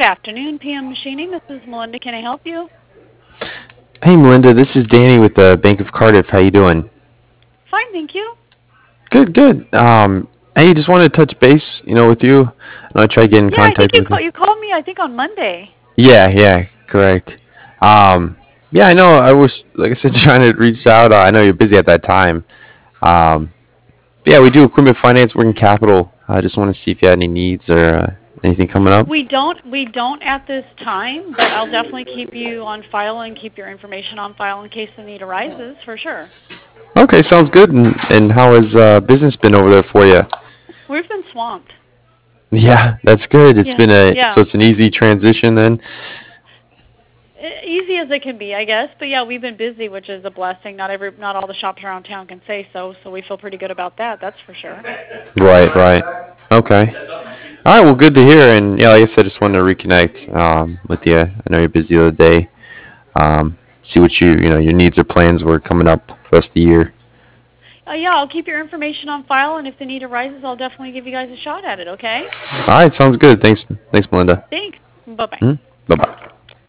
afternoon, PM Machining. This is Melinda. Can I help you? Hey Melinda, this is Danny with the Bank of Cardiff. How you doing? Fine, thank you. Good, good. Hey, just wanted to touch base, with you. I know I tried getting in Yeah, I think contact with you. you called me. I think on Monday. Yeah, yeah, correct. Yeah, I know. I was, like I said, trying to reach out. I know you're busy at that time. Um, yeah, we do equipment finance, working capital. I just want to see if you had any needs or anything coming up. We don't at this time, but I'll definitely keep you on file and keep your information on file in case the need arises, for sure. Okay, sounds good. And how has business been over there for you? We've been swamped. Yeah, that's good. It's Yeah, been so yeah. it's an easy transition then. Easy as it can be, I guess. But yeah, we've been busy, which is a blessing. Not all the shops around town can say so, so we feel pretty good about that. That's for sure. Right, right. Okay. All right, well, good to hear. And yeah, like I said, just wanted to reconnect with you. I know you're busy the other day. See what your needs or plans were coming up for the rest of the year. Yeah, I'll keep your information on file, and if the need arises, I'll definitely give you guys a shot at it. Okay? All right, sounds good. Thanks, Melinda. Thanks. Bye bye. Bye bye.